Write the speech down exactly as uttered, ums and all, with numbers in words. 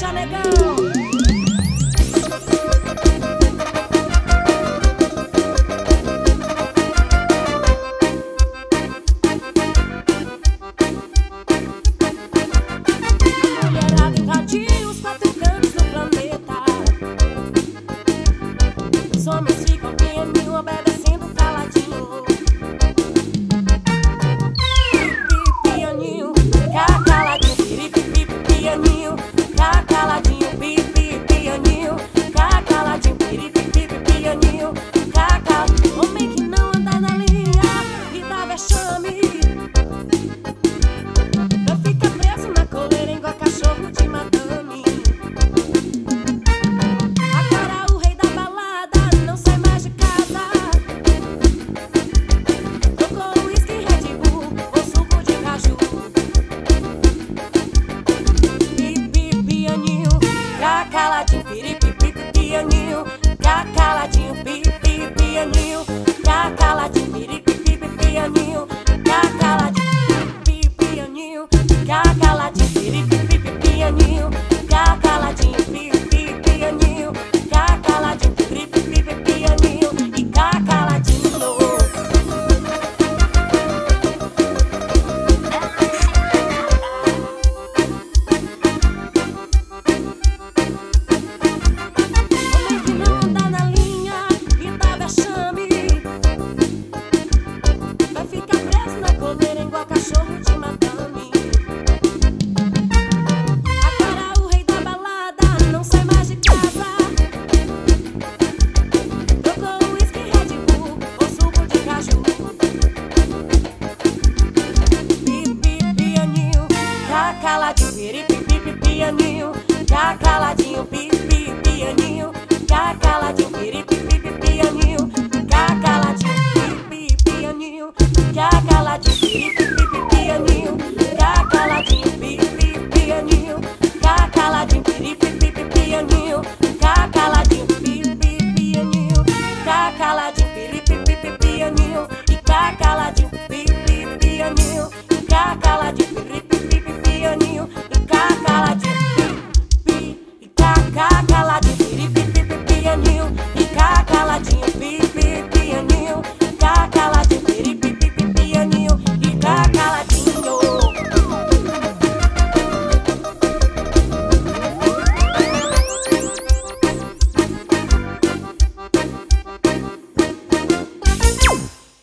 Puxa, negão. Os homens ficam pianinho, obedecendo caladinho. Pipi, pianinho, cá caladinho. Pipi, pianinho, cá caladinho. Pipi, pianinho, cá caladinho. Pipi, pianinho, cá caladinho. Homem que não anda na linha e dá vexame, não fica preso na coleira igual cachorro de madame. Caladinho, piripi, pianinho, cá caladinho, pipi, pianinho.